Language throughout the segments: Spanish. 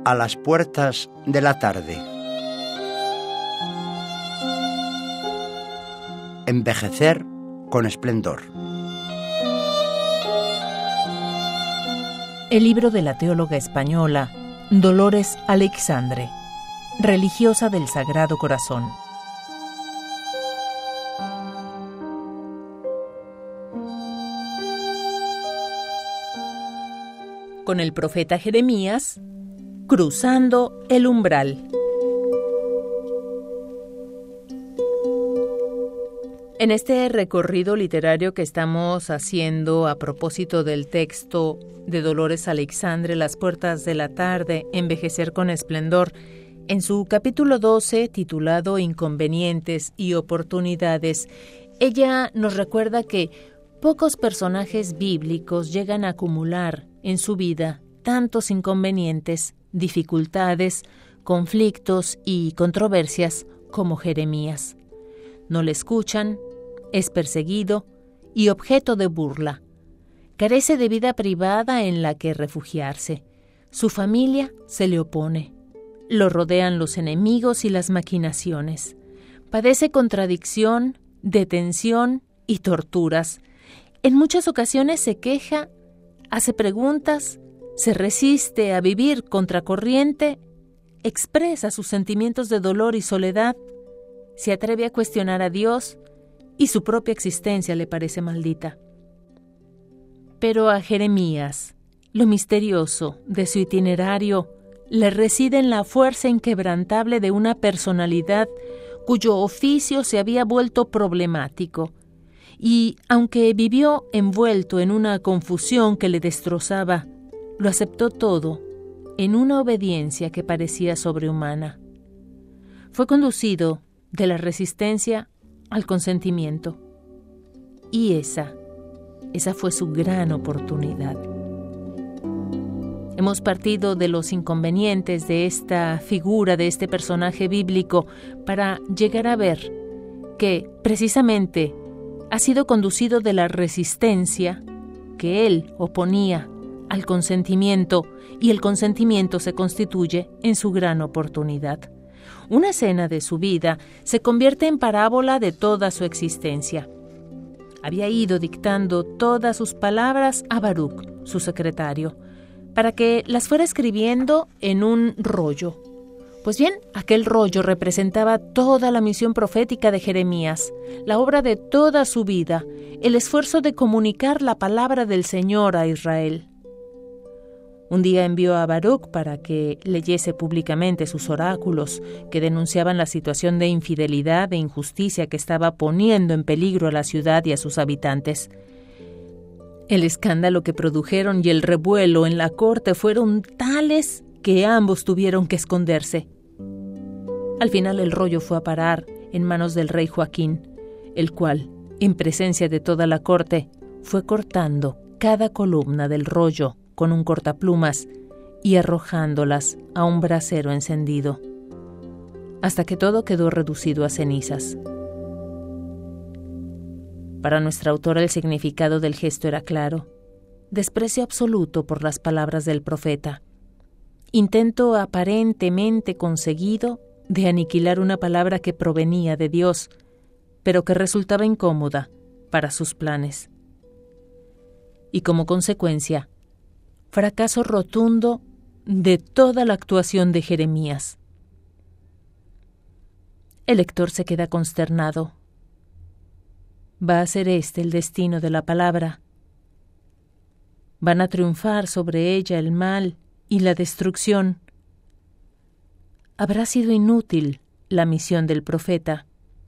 a las puertas de la tarde. Envejecer con esplendor. El libro de la teóloga española Dolores Aleixandre, religiosa del Sagrado Corazón. Con el profeta Jeremías, cruzando el umbral. En este recorrido literario que estamos haciendo a propósito del texto de Dolores Aleixandre, Las puertas de la tarde, envejecer con esplendor, en su capítulo 12, titulado Inconvenientes y oportunidades, ella nos recuerda que pocos personajes bíblicos llegan a acumular en su vida tantos inconvenientes, dificultades, conflictos y controversias como Jeremías. No le escuchan, es perseguido y objeto de burla. Carece de vida privada en la que refugiarse. Su familia se le opone. Lo rodean los enemigos y las maquinaciones. Padece contradicción, detención y torturas. En muchas ocasiones se queja, hace preguntas, se resiste a vivir contracorriente, expresa sus sentimientos de dolor y soledad, se atreve a cuestionar a Dios y su propia existencia le parece maldita. Pero a Jeremías, lo misterioso de su itinerario le reside en la fuerza inquebrantable de una personalidad cuyo oficio se había vuelto problemático, y aunque vivió envuelto en una confusión que le destrozaba, lo aceptó todo en una obediencia que parecía sobrehumana. Fue conducido de la resistencia al consentimiento. Y esa fue su gran oportunidad. Hemos partido de los inconvenientes de esta figura, de este personaje bíblico, para llegar a ver que precisamente ha sido conducido de la resistencia que él oponía al consentimiento, y el consentimiento se constituye en su gran oportunidad. Una escena de su vida se convierte en parábola de toda su existencia. Había ido dictando todas sus palabras a Baruc, su secretario, para que las fuera escribiendo en un rollo. Pues bien, aquel rollo representaba toda la misión profética de Jeremías, la obra de toda su vida, el esfuerzo de comunicar la palabra del Señor a Israel. Un día envió a Baruc para que leyese públicamente sus oráculos, que denunciaban la situación de infidelidad e injusticia que estaba poniendo en peligro a la ciudad y a sus habitantes. El escándalo que produjeron y el revuelo en la corte fueron tales que ambos tuvieron que esconderse. Al final el rollo fue a parar en manos del rey Joaquín, el cual, en presencia de toda la corte, fue cortando cada columna del rollo con un cortaplumas y arrojándolas a un brasero encendido, hasta que todo quedó reducido a cenizas. Para nuestra autora el significado del gesto era claro: desprecio absoluto por las palabras del profeta, intento aparentemente conseguido de aniquilar una palabra que provenía de Dios, pero que resultaba incómoda para sus planes. Y como consecuencia, fracaso rotundo de toda la actuación de Jeremías. El lector se queda consternado. ¿Va a ser este el destino de la palabra? ¿Van a triunfar sobre ella el mal y la destrucción? ¿Habrá sido inútil la misión del profeta?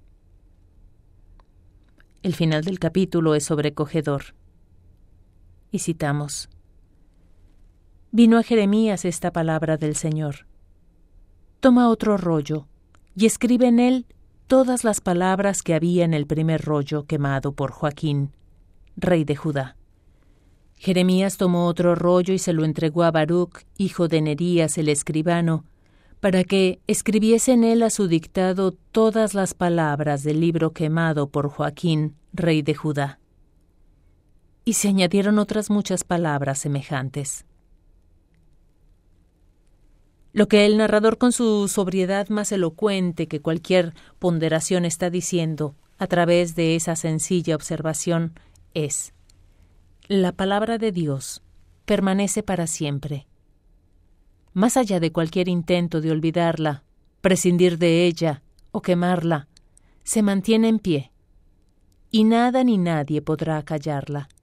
El final del capítulo es sobrecogedor. Y citamos: Vino a Jeremías esta palabra del Señor: toma otro rollo y escribe en él todas las palabras que había en el primer rollo quemado por Joaquín, rey de Judá. Jeremías tomó otro rollo y se lo entregó a Baruc, hijo de Nerías el escribano, para que escribiese en él a su dictado todas las palabras del libro quemado por Joaquín, rey de Judá. Y se añadieron otras muchas palabras semejantes. Lo que el narrador con su sobriedad más elocuente que cualquier ponderación está diciendo a través de esa sencilla observación es: la palabra de Dios permanece para siempre. Más allá de cualquier intento de olvidarla, prescindir de ella o quemarla, se mantiene en pie, y nada ni nadie podrá callarla.